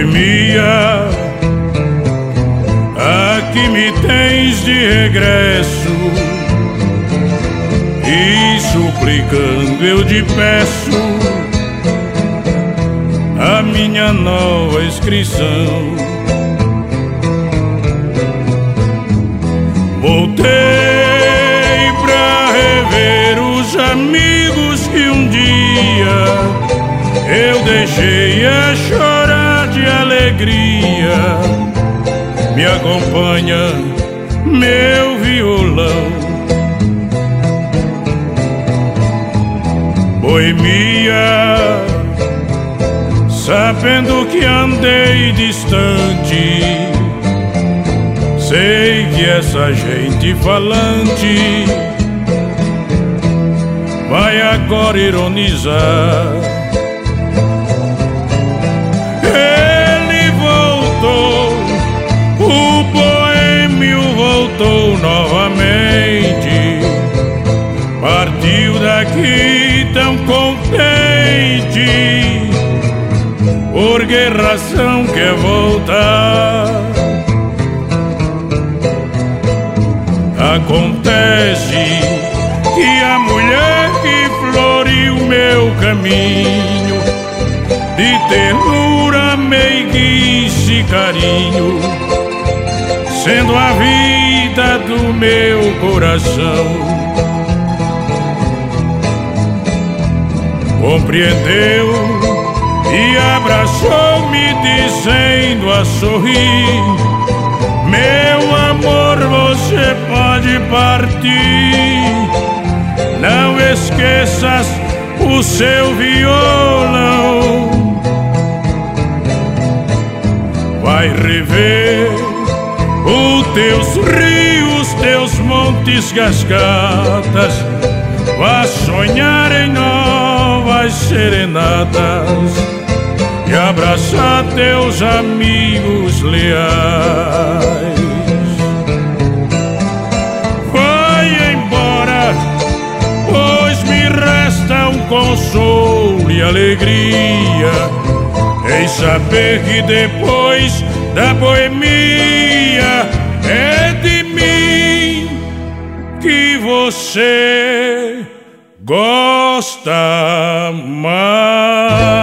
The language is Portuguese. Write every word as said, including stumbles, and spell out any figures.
Boemia, aqui me tens de regresso, e suplicando eu te peço a minha nova inscrição. Voltei pra rever os amigos que um dia eu deixei a chorar de alegria. Me acompanha meu violão. Boemia, sabendo que andei distante, sei que essa gente falante vai agora ironizar. Ele voltou, o boêmio voltou novamente, partiu daqui tão contente, por que razão quer voltar? Acontece que a mulher que floriu meu caminho, de ternura, meiguice e carinho, sendo a vida do meu coração, compreendeu e abraçou-me dizendo a sorrir: meu amor, você pode partir, não esqueças o seu violão. Vai rever os teus rios, teus montes, cascatas, vai sonhar em novas serenatas e abraçar teus amigos leais. Vai embora, pois me resta um consolo e alegria em saber que depois da boemia é de mim que você gosta mais.